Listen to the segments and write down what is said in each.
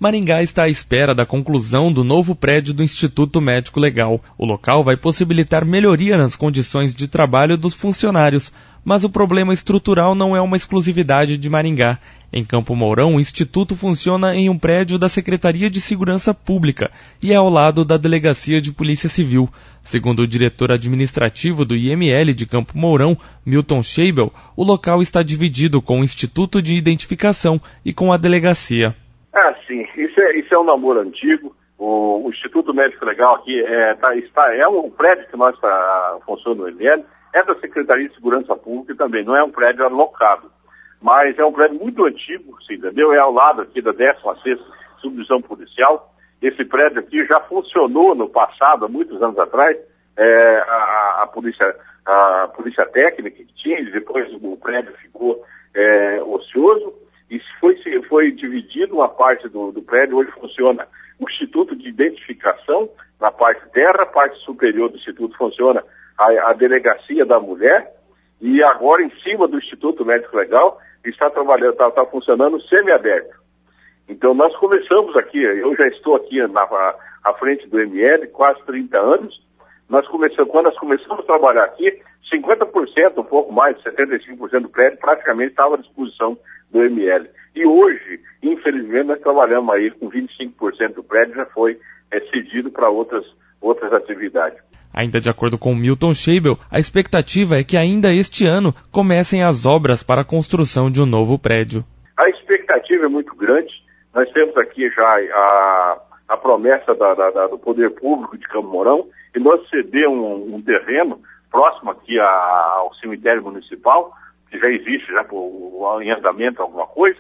Maringá está à espera da conclusão do novo prédio do Instituto Médico Legal. O local vai possibilitar melhoria nas condições de trabalho dos funcionários, mas o problema estrutural não é uma exclusividade de Maringá. Em Campo Mourão, o Instituto funciona em um prédio da Secretaria de Segurança Pública e é ao lado da Delegacia de Polícia Civil. Segundo o diretor administrativo do IML de Campo Mourão, Milton Scheibel, o local está dividido com o Instituto de Identificação e com a Delegacia. Sim, isso é um namoro antigo. O Instituto Médico Legal aqui é um prédio que nós funciona no IML, é da Secretaria de Segurança Pública também, não é um prédio alocado, mas é um prédio muito antigo, você entendeu? É ao lado aqui da 16ª Subdivisão Policial. Esse prédio aqui já funcionou no passado, há muitos anos atrás, a polícia técnica que tinha, e depois o prédio ficou ocioso, e foi dividido uma parte do prédio. Hoje funciona o Instituto de Identificação na parte terra, a parte superior do Instituto funciona a Delegacia da Mulher, e agora em cima do Instituto Médico Legal está funcionando semiaberto. Então nós começamos aqui, eu já estou aqui à frente do ML, quase 30 anos. Quando nós começamos a trabalhar aqui, 50%, um pouco mais, 75% do prédio praticamente estava à disposição do ML. E hoje, infelizmente, nós trabalhamos aí com 25% do prédio já foi cedido para outras atividades. Ainda de acordo com Milton Scheibel, a expectativa é que ainda este ano comecem as obras para a construção de um novo prédio. A expectativa é muito grande. Nós temos aqui já a promessa do Poder Público de Campo Mourão, e nós ceder um terreno próximo aqui ao cemitério municipal, que já existe já em andamento alguma coisa,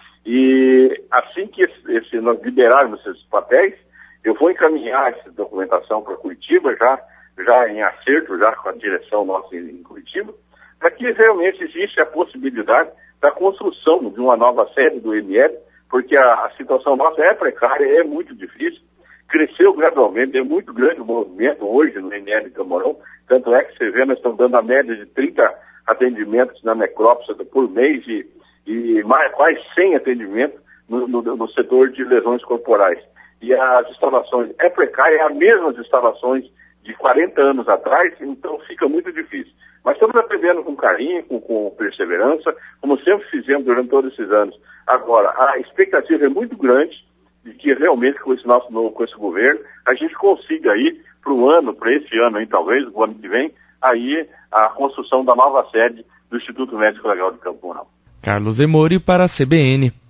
e assim que nós liberarmos esses papéis, eu vou encaminhar essa documentação para Curitiba, já em acerto já com a direção nossa em Curitiba, para que realmente existe a possibilidade da construção de uma nova sede do ML, porque a situação nossa é precária, é muito difícil, cresceu gradualmente, é muito grande o movimento hoje no ML de Campo Mourão, tanto é que você vê, nós estamos dando a média de 30 atendimentos na necrópsia por mês e quase 100 atendimentos no setor de lesões corporais. E as instalações é precária, é as mesmas instalações de 40 anos atrás, então fica muito difícil. Mas estamos aprendendo com carinho, com perseverança, como sempre fizemos durante todos esses anos. Agora, a expectativa é muito grande de que realmente com esse governo, a gente consiga aí para esse ano aí, talvez, o ano que vem, aí a construção da nova sede do Instituto Médico Legal de Campo Mourão. Carlos Emori para a CBN.